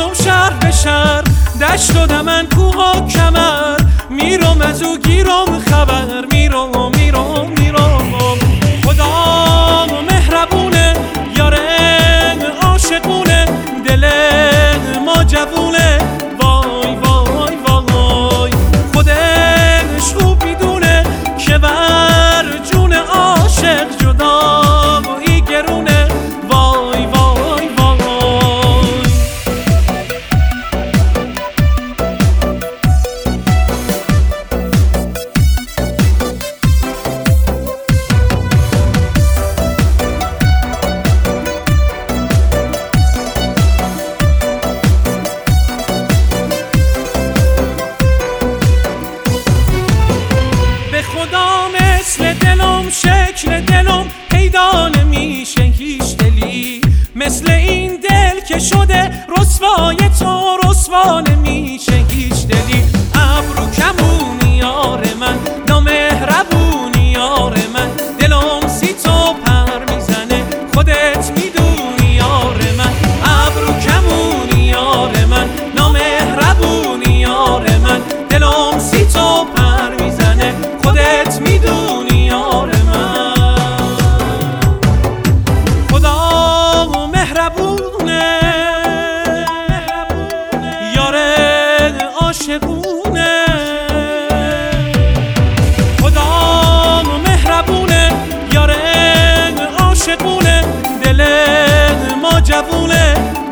میرم شهر به شهر، دشت و دمن، کوه و کمر، میرم از او گیرم خبر. میرم خدا مهربونه، یاره عاشقونه، دل ما جوونه. وای وای وای خودش خوب میدونه که بر جون عاشق جدایی گرونه. وای وای وای به خدا مثل دلم، شکل دلم پیدا نمیشه هیچ دلی مثل این دل که شده رسوای تو، رسوا نمیشه هیچ دلی. ابرو کمونی یار من، نامهربونی یار من، دلم سی تو پر میزنه خودت میدونی یار من. ابرو کمونی یار من، نامهربونی یار من، دلم سی تو پر میزنه خودت میدونی یار من. خدا مهربونه، یاره عاشقونه. خدا مهربونه، یاره عاشقونه، دل ما جوونه.